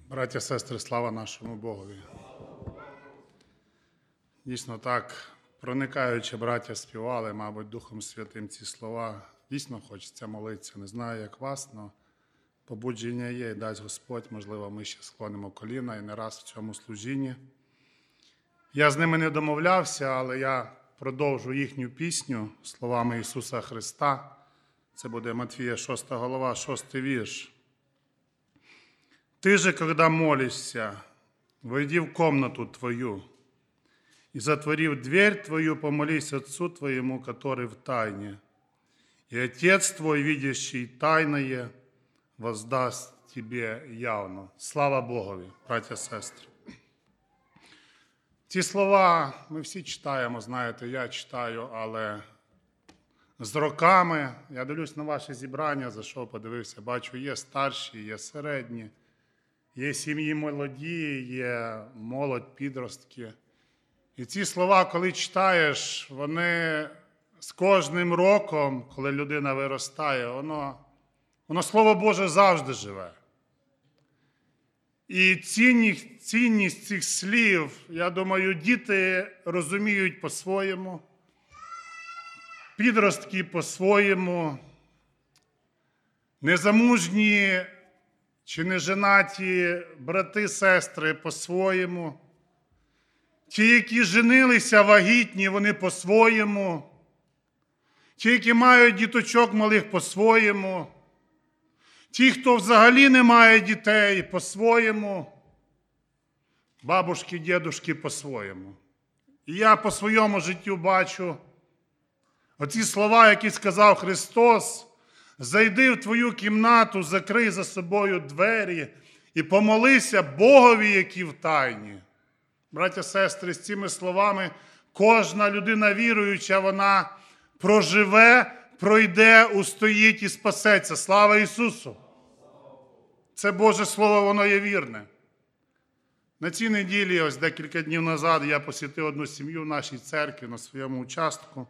Браття, сестри, слава нашому Богові. Дійсно так, проникаючи, браття співали, мабуть, Духом Святим ці слова. Дійсно хочеться молитися. Не знаю, як вас, але побудження є, і дасть Господь, можливо, ми ще склонимо коліна і не раз в цьому служінні. Я з ними не домовлявся, але я продовжу їхню пісню словами Ісуса Христа. Це буде Матвія 6 глава, 6 вірш. «Ты же, когда молишься, войди в комнату твою, и, затворив дверь твою, помолись Отцу твоему, который в тайне, и Отец твой, видящий тайное, воздаст тебе явно». Слава Богові, браття, сестри. Ці слова ми всі читаємо, знаєте, я читаю, але з роками, я дивлюсь на ваші зібрання, зайшов, подивився, бачу, є старші, є середні, є сім'ї молоді, є молодь, підростки. І ці слова, коли читаєш, вони з кожним роком, коли людина виростає, воно Слово Боже завжди живе. І цінність цих слів, я думаю, діти розуміють по-своєму, підростки по-своєму, незамужні чи неженаті брати, сестри по-своєму, ті, які женилися вагітні, вони по-своєму, ті, які мають діточок малих по-своєму, ті, хто взагалі не має дітей по-своєму, бабушки, дідушки по-своєму. І я по своєму життю бачу оці слова, які сказав Христос: «Зайди в твою кімнату, закрий за собою двері і помолися Богові, який в тайні». Браття, сестри, з цими словами кожна людина віруюча, вона проживе, пройде, устоїть і спасеться. Слава Ісусу! Це Боже Слово, воно є вірне. На цій неділі, ось декілька днів назад, я посітив одну сім'ю в нашій церкві на своєму участку.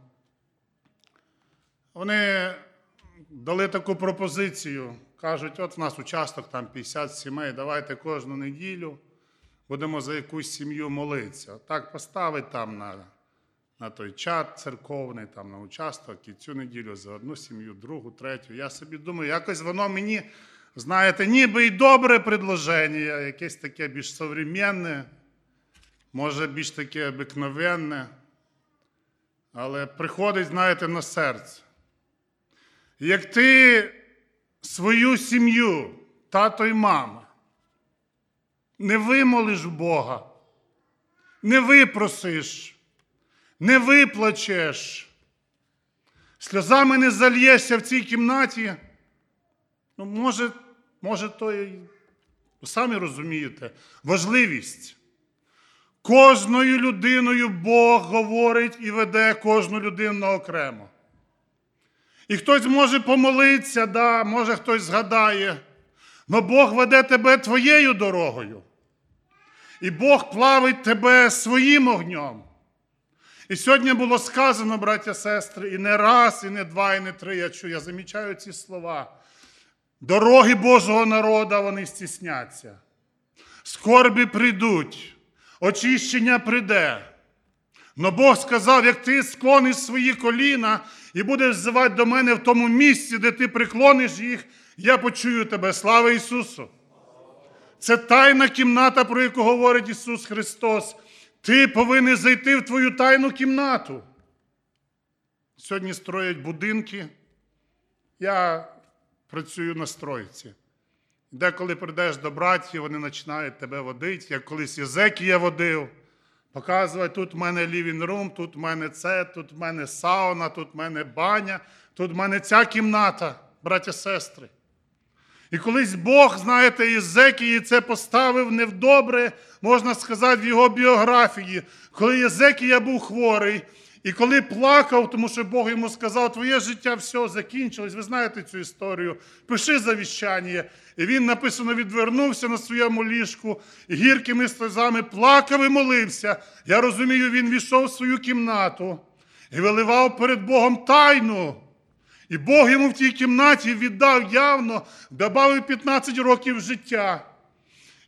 Вони дали таку пропозицію. Кажуть, от в нас участок, там 50 сімей, давайте кожну неділю будемо за якусь сім'ю молитися. Так поставить там на той чат церковний, там на участок, і цю неділю за одну сім'ю, другу, третю. Я собі думаю, якось воно мені, знаєте, ніби і добре предложення, якесь таке більш современне, може більш таке обикновенне, але приходить, знаєте, на серце. Як ти свою сім'ю, тато і мама, не вимолиш Бога, не випросиш, не виплачеш, сльозами не зальєшся в цій кімнаті, може то і, ви самі розумієте, важливість. Кожною людиною Бог говорить і веде кожну людину окремо. І хтось може помолитися, да, може хтось згадає, але Бог веде тебе твоєю дорогою. І Бог плавить тебе своїм огнем. І сьогодні було сказано, браття, сестри, і не раз, і не два, і не три, я замічаю ці слова. Дороги Божого народу, вони стісняться. Скорбі прийдуть, очищення прийде. Но Бог сказав, як ти склониш свої коліна і будеш взивати до мене в тому місці, де ти приклониш їх, я почую тебе. Слава Ісусу! Це тайна кімната, про яку говорить Ісус Христос. Ти повинен зайти в твою тайну кімнату. Сьогодні строять будинки. Я працюю на стройці. Деколи прийдеш до братів, вони починають тебе водити. Як колись Єзекія водив. Показувати, тут в мене лівінг-рум, тут в мене це, тут в мене сауна, тут в мене баня, тут в мене ця кімната, браття, сестри. І колись Бог, знаєте, Єзекії це поставив не в добре, можна сказати, в його біографії. Коли Єзекія був хворий, і коли плакав, тому що Бог йому сказав, твоє життя все закінчилось, ви знаєте цю історію, пиши завіщання. І він, написано, відвернувся на своєму ліжку, і гіркими сльозами плакав і молився. Я розумію, він війшов в свою кімнату і виливав перед Богом тайну. І Бог йому в тій кімнаті віддав явно, добавив 15 років життя.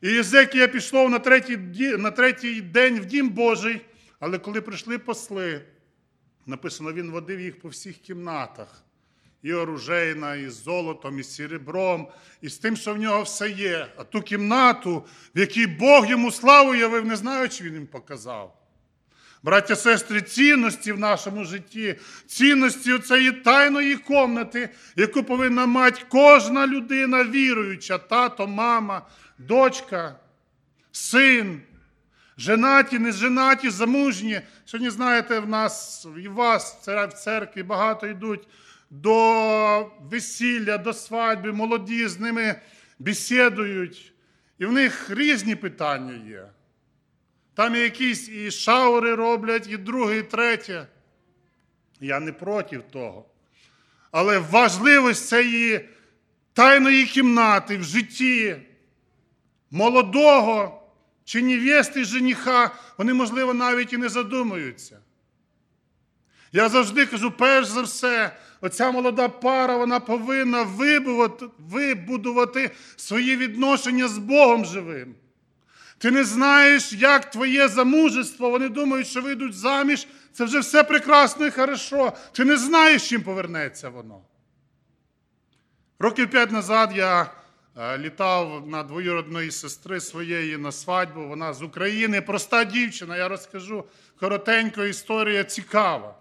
І Єзекія пішов на третій день в Дім Божий, але коли прийшли посли, написано, він водив їх по всіх кімнатах. І оружейна, і з золотом, і з серебром, і з тим, що в нього все є. А ту кімнату, в якій Бог йому славу явив, не знаю, чи він їм показав. Браття, сестри, цінності в нашому житті, цінності оцеї тайної кімнати, яку повинна мати кожна людина віруюча, тато, мама, дочка, син, женаті, неженаті, замужні. Сьогодні, знаєте, в нас і в вас в церкві багато йдуть до весілля, до свадьби, молоді з ними бесідують. І в них різні питання є. Там якісь і шаури роблять, і друге, і третє. Я не проти того. Але важливість цієї тайної кімнати в житті молодого чи невести жениха, вони, можливо, навіть і не задумуються. Я завжди кажу, перш за все, оця молода пара, вона повинна вибудувати свої відношення з Богом живим. Ти не знаєш, як твоє замужество, вони думають, що вийдуть заміж, це вже все прекрасно і хорошо. Ти не знаєш, чим повернеться воно. Років 5 назад я літав на двоюродної сестри своєї на свадьбу, вона з України, проста дівчина, я розкажу коротенько, історія цікава.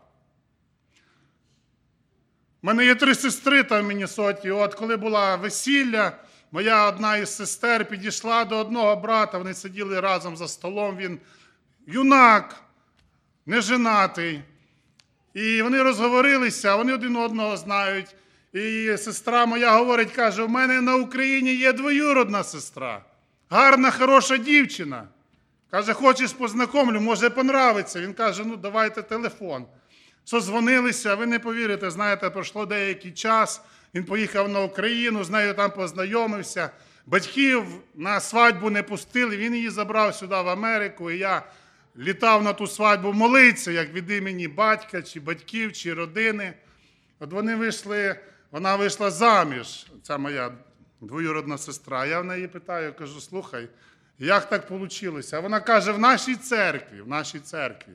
У мене є 3 сестри там в Міннесоті. От коли була весілля, моя одна із сестер підійшла до одного брата, вони сиділи разом за столом, він юнак, неженатий. І вони розговорилися, вони один одного знають. І сестра моя говорить, каже, у мене на Україні є двоюродна сестра, гарна, хороша дівчина. Каже, хочеш познайомлю, може понравиться. Він каже, ну давайте телефон. Созвонилися, ви не повірите, знаєте, пройшло деякий час, він поїхав на Україну, з нею там познайомився. Батьків на свадьбу не пустили, він її забрав сюди в Америку, і я літав на ту свадьбу молитися, як від імені батька, чи батьків, чи родини. От вона вийшла заміж, ця моя двоюродна сестра. Я в неї питаю, кажу, слухай, як так вийшло? А вона каже, в нашій церкві.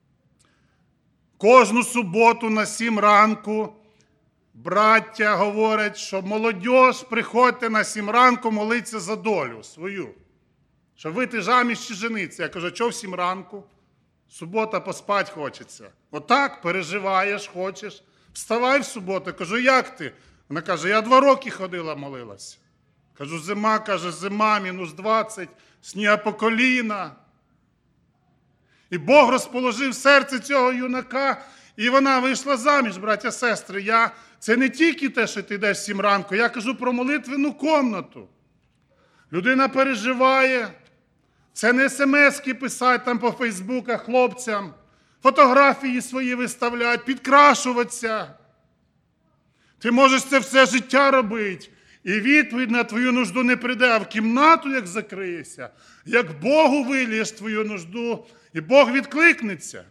Кожну суботу на 7 ранку браття говорять, що молодь, приходьте на 7 ранку молитися за долю свою. Щоб вийти заміж чи жениться. Я кажу, що в 7 ранку? Субота поспать хочеться. Отак переживаєш, хочеш. Вставай в суботу. Кажу, як ти? Вона каже, я 2 роки ходила, молилася. Кажу, зима, мінус 20, сніга по коліна. І Бог розположив серце цього юнака, і вона вийшла заміж, браття, сестри. Це не тільки те, що ти йдеш в 7 ранку, я кажу про молитвену кімнату. Людина переживає, це не смс-ки писати там по фейсбуках хлопцям, фотографії свої виставляти, підкрашуватися. Ти можеш це все життя робити, і відповідь на твою нужду не прийде, а в кімнату, як закриєшся, як Богу вилієш твою нужду, і Бог відкликнеться.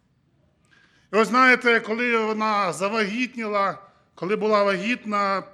І ось знаєте, коли вона завагітніла, коли була вагітна,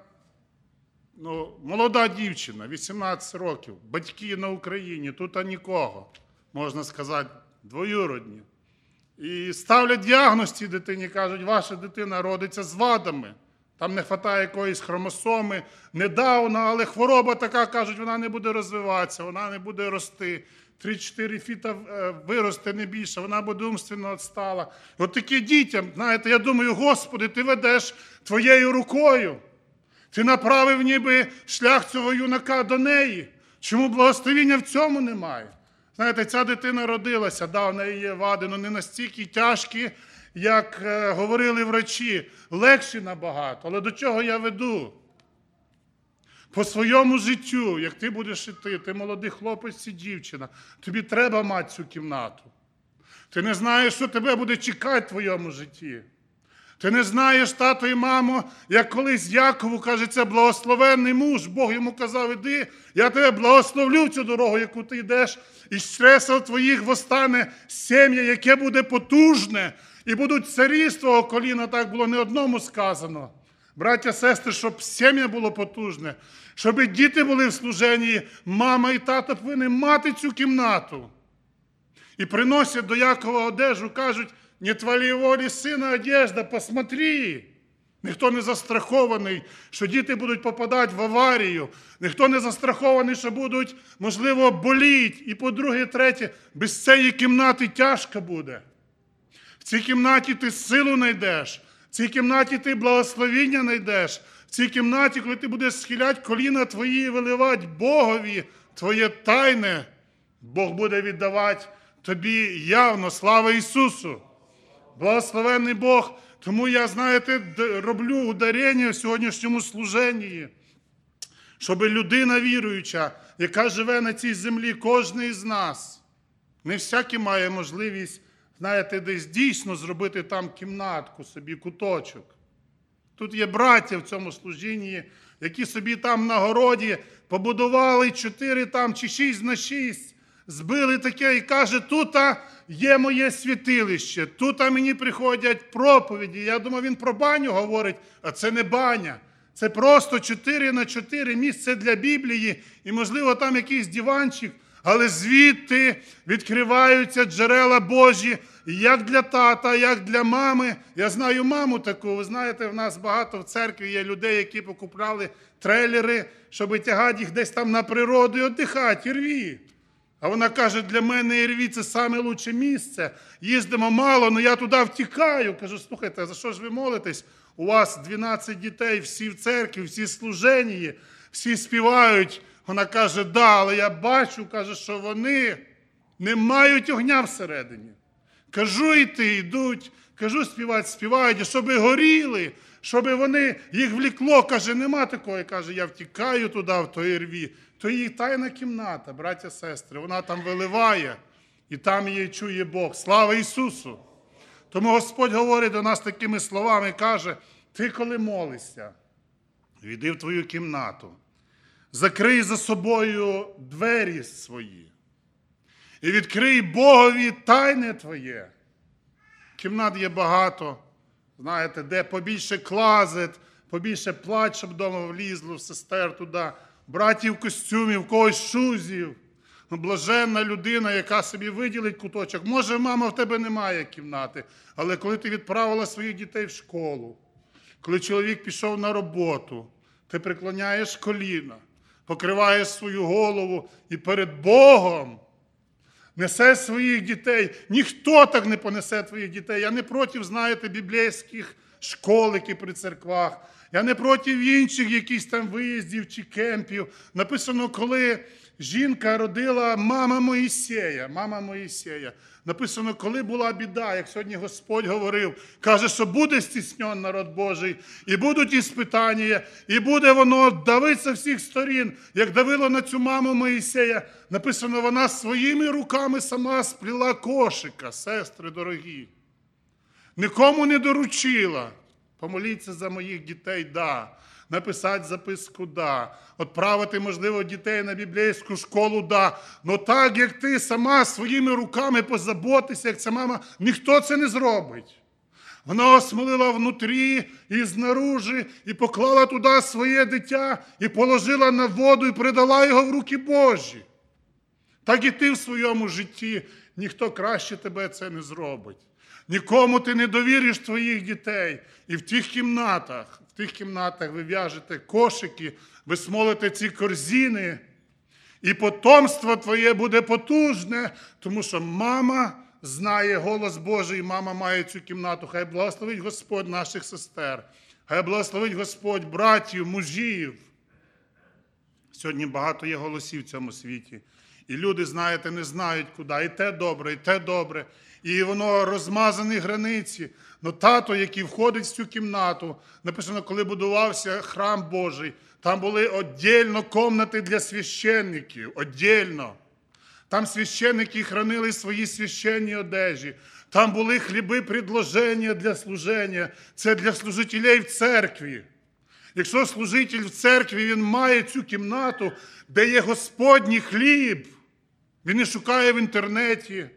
молода дівчина, 18 років, батьки на Україні, тут нікого, можна сказати, двоюродні. І ставлять діагноз цій дитині, кажуть, ваша дитина родиться з вадами. Там не вистачає якоїсь хромосоми, не Дауна, але хвороба така, кажуть, вона не буде розвиватися, вона не буде рости. 3-4 фіта виросте, не більше, вона буде умственно відстала. От такі дітям, знаєте, я думаю, Господи, ти ведеш твоєю рукою. Ти направив ніби шлях цього юнака до неї. Чому благословіння в цьому немає? Знаєте, ця дитина родилася, в неї є вади, але не настільки тяжкі, як говорили врачі, легші набагато. Але до чого я веду? По своєму життю, як ти будеш іти, ти молодий хлопець чи дівчина, тобі треба мати цю кімнату. Ти не знаєш, що тебе буде чекати в твоєму житті. Ти не знаєш, тато і мамо, як колись Якову, кажеться, благословенний муж, Бог йому казав, іди, я тебе благословлю в цю дорогу, яку ти йдеш, і з чресел твоїх восстане сім'я, яке буде потужне, і будуть царі з твого коліна, так було не одному сказано. браття, сестри, щоб сім'я було потужне, щоб діти були в служенні, мама і тато повинні мати цю кімнату. І приносять до Якова одежу, кажуть, не твоей волі сина одежда, посмотри. Ніхто не застрахований, що діти будуть попадати в аварію. Ніхто не застрахований, що будуть, можливо, боліти. І по-друге, третє, без цієї кімнати тяжко буде. В цій кімнаті ти силу знайдеш. В цій кімнаті ти благословіння знайдеш. В цій кімнаті, коли ти будеш схиляти коліна твої і виливати Богові твоє тайне, Бог буде віддавати тобі явно. Слава Ісусу! Благословенний Бог! Тому я, знаєте, роблю ударення в сьогоднішньому служенні, щоб людина віруюча, яка живе на цій землі, кожен із нас, не всякий має можливість, знаєте, десь дійсно зробити там кімнатку собі, куточок. Тут є браття в цьому служінні, які собі там на городі побудували 4 там чи 6 на 6, збили таке і каже, тут є моє святилище, тут мені приходять проповіді. Я думаю, він про баню говорить, а це не баня. Це просто 4 на 4 місце для Біблії і, можливо, там якийсь диванчик, але звідти відкриваються джерела Божі, як для тата, як для мами. Я знаю маму таку, ви знаєте, в нас багато в церкві є людей, які покупляли трейлери, щоб тягати їх десь там на природу і віддихати, Ірві. А вона каже, для мене Ірві це саме лучше місце. Їздимо мало, але я туди втікаю. Кажу, слухайте, за що ж ви молитесь? У вас 12 дітей, всі в церкві, всі служені, всі співають. Вона каже, да, але я бачу, каже, що вони не мають огня всередині. Кажу, йти, йдуть, кажу, співати, співають, щоб горіли, щоб вони, їх влікло, каже, нема такої, каже, я втікаю туди, в той Рві. То її тайна кімната, браття, сестри, вона там виливає, і там її чує Бог. Слава Ісусу! Тому Господь говорить до нас такими словами, каже, ти коли молишся, війди в твою кімнату, закрий за собою двері свої і відкрий Богові тайне твоє. Кімнат є багато, знаєте, де побільше клазет, побільше плать, щоб вдома влізло, сестер туди, братів костюмів, когось шузів. Блаженна людина, яка собі виділить куточок. Може, мама, в тебе немає кімнати, але коли ти відправила своїх дітей в школу, коли чоловік пішов на роботу, ти преклоняєш коліна, покриваєш свою голову і перед Богом несеш своїх дітей. Ніхто так не понесе твоїх дітей. Я не проти, знаєте, біблійських школ, які при церквах. Я не проти інших якісь там виїздів чи кемпів. Написано, коли жінка родила мама Моїсея. Написано, коли була біда, як сьогодні Господь говорив, каже, що буде стіснен народ Божий, і будуть іспитання, і буде воно давити з всіх сторін, як давило на цю маму Моїсея. Написано, вона своїми руками сама спліла кошика, сестри дорогі. Нікому не доручила. Помоліться за моїх дітей, да. Написати записку, да. Отправити, можливо, дітей на біблійську школу, да. Но так, як ти сама своїми руками позаботися, як ця мама, ніхто це не зробить. Вона осмолила внутрі і знаружи, і поклала туди своє дитя, і положила на воду, і передала його в руки Божі. Так і ти в своєму житті, ніхто краще тебе це не зробить. Нікому ти не довіриш твоїх дітей. І в тих кімнатах ви в'яжете кошики, ви смолите ці корзини, і потомство твоє буде потужне, тому що мама знає голос Божий, мама має цю кімнату. Хай благословить Господь наших сестер, хай благословить Господь братів, мужів. Сьогодні багато є голосів в цьому світі. І люди, знаєте, не знають куди. І те добре, і те добре. І воно розмазані границі. Но тато, який входить в цю кімнату, написано, коли будувався храм Божий, там були віддільно кімнати для священників, віддільно. Там священники хранили свої священні одежі. Там були хліби предложення для служення. Це для служителів в церкві. Якщо служитель в церкві, він має цю кімнату, де є Господній хліб, він не шукає в інтернеті,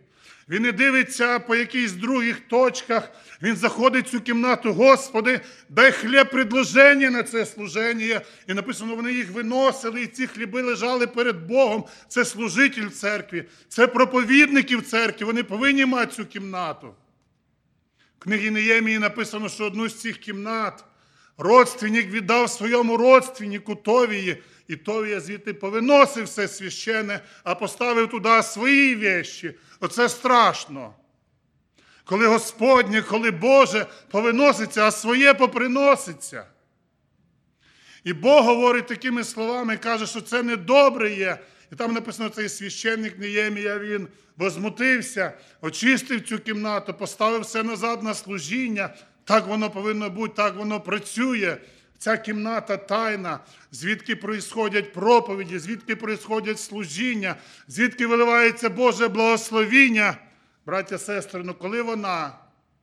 Він не дивиться по якихось других точках. Він заходить в цю кімнату. Господи, дай хліб предложення на це служення. І написано, вони їх виносили, і ці хліби лежали перед Богом. Це служитель в церкві, це проповідники в церкві. Вони повинні мати цю кімнату. В книгі Неємії написано, що одну з цих кімнат родственник віддав своєму родственнику Товії, і Товія звідти повиносив все священне, а поставив туди свої вещі. Оце страшно. Коли Господнє, коли Боже повиноситься, а своє поприноситься. І Бог говорить такими словами, каже, що це недобре є. І там написано, цей священник Неємія, він возмутився, очистив цю кімнату, поставив все назад на служіння. Так воно повинно бути, так воно працює. Ця кімната тайна, звідки происходять проповіді, звідки происходять служіння, звідки виливається Боже благословіння. Браття, сестри, ну коли вона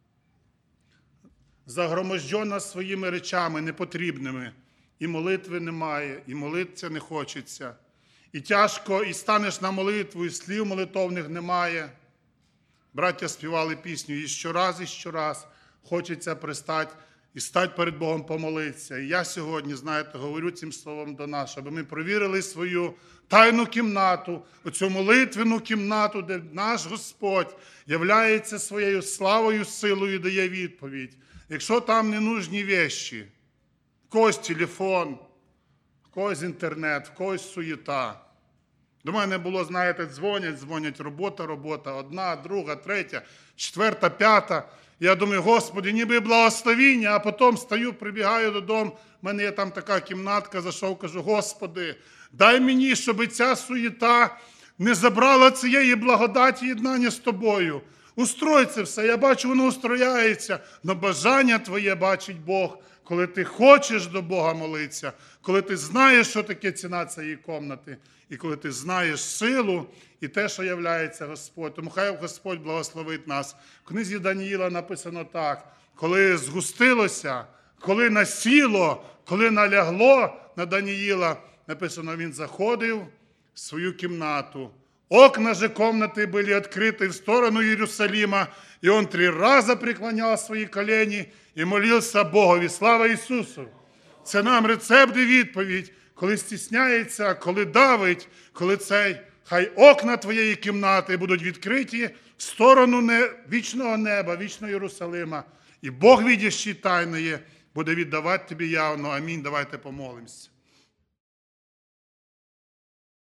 загроможджена своїми речами непотрібними, і молитви немає, і молитися не хочеться, і тяжко, і станеш на молитву, і слів молитовних немає. Браття співали пісню і щораз хочеться пристати і стати перед Богом помолитися. І я сьогодні, знаєте, говорю цим словом до нас, щоб ми провірили свою тайну кімнату, оцю молитвену кімнату, де наш Господь являється своєю славою, силою і дає відповідь. Якщо там не нужні вещі, в когось телефон, в когось інтернет, в когось суєта. До мене було, знаєте, дзвонять, робота, одна, друга, третя, четверта, п'ята. Я думаю, Господи, ніби благословіння, а потім стою, прибігаю додому, в мене є там така кімнатка, зайшов, кажу, Господи, дай мені, щоб ця суєта не забрала цієї благодаті єднання з Тобою. Устрой це все, я бачу, воно устрояється, но бажання Твоє бачить Бог, коли ти хочеш до Бога молитися, коли ти знаєш, що таке ціна цієї кімнати, і коли ти знаєш силу і те, що являється Господь. Тому хай Господь благословить нас. В книзі Даніїла написано так, коли згустилося, коли насіло, коли налягло на Даніїла, написано, він заходив в свою кімнату. Окна же комнаты были открыты в сторону Иерусалима, и он 3 раза преклонял свои колени и молился Богові. Слава Ісусу! Це нам рецепт і відповідь, коли стісняється, коли давить, коли хай окна твоєї кімнати будуть відкриті в сторону вічного неба, вічного Єрусалима. І Бог, видящий тайне, буде віддавати тобі явно. Амінь. Давайте помолимося.